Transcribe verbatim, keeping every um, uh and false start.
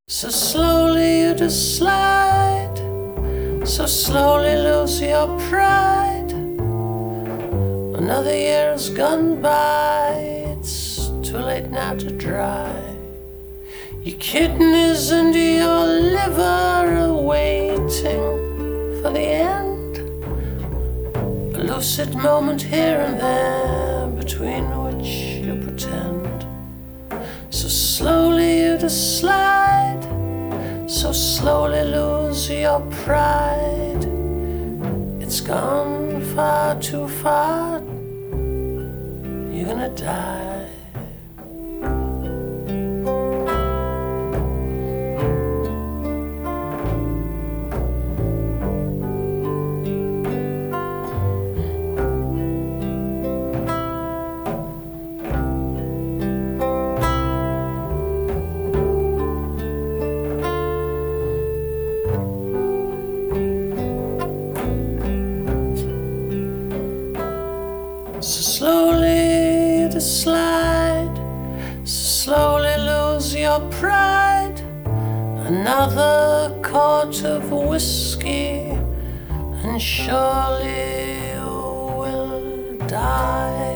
So slowly you just slide, so slowly lose your pride. Another year has gone by, it's too late now to dry. Your kidneys and your liver are waiting for the end. A lucid moment here and there between which you pretend. So slowly you just slide, so slowly lose your pride. It's gone far too far, you're gonna die. So slowly you just slide, so slowly lose your pride. Another quart of whiskey and surely you will die.